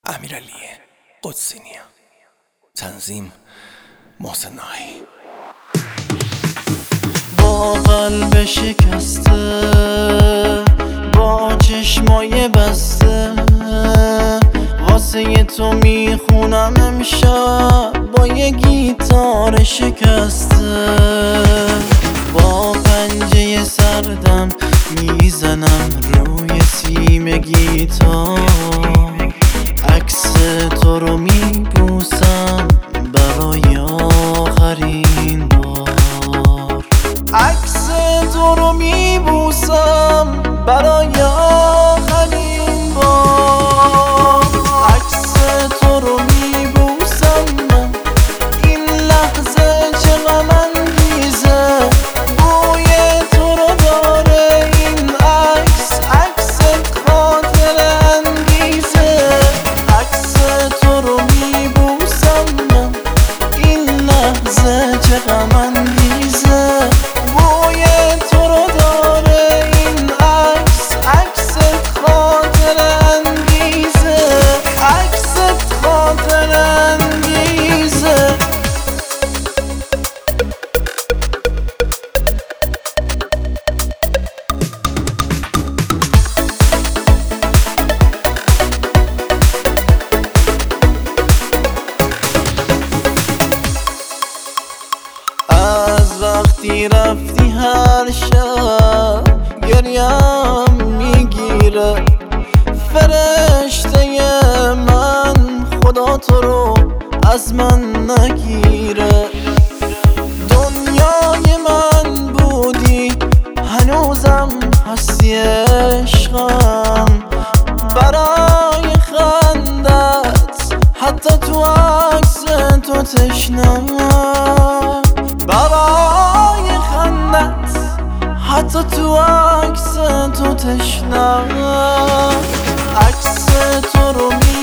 امیرعلی قدسینیا، تنظیم محسن ناهی. با قلب شکسته، با چشمای بسته، واسه تو میخونم امشب با یه گیتار شکسته. با پنجه سردم میزنم روی سیم گیتار، عکس تو رو میبوسم برای آخرین بار. عکس تو رو میبوسم برای آخرین بار. عکس تو رو میبوسم من، این لحظه چه غم انگیزه، بوی تو رو داره این عکس، عکس خاطر انگیزه. عکس تو رو میبوسم من، این لحظه چه غم انگیزه، بوی تو رو داره این عکس، عکس خاطر انگیزه، عکس خاطر انگیزه. از وقتی رفتی هر شب گریم میگیره، فرشته من خدا تو رو از من نگیره. دنیای من بودی هنوزم هستی عشقم، برای خندت حتی تو عکس تو تشنم، برای خندت حتی تو عکس تو تشنم. عکس تو رو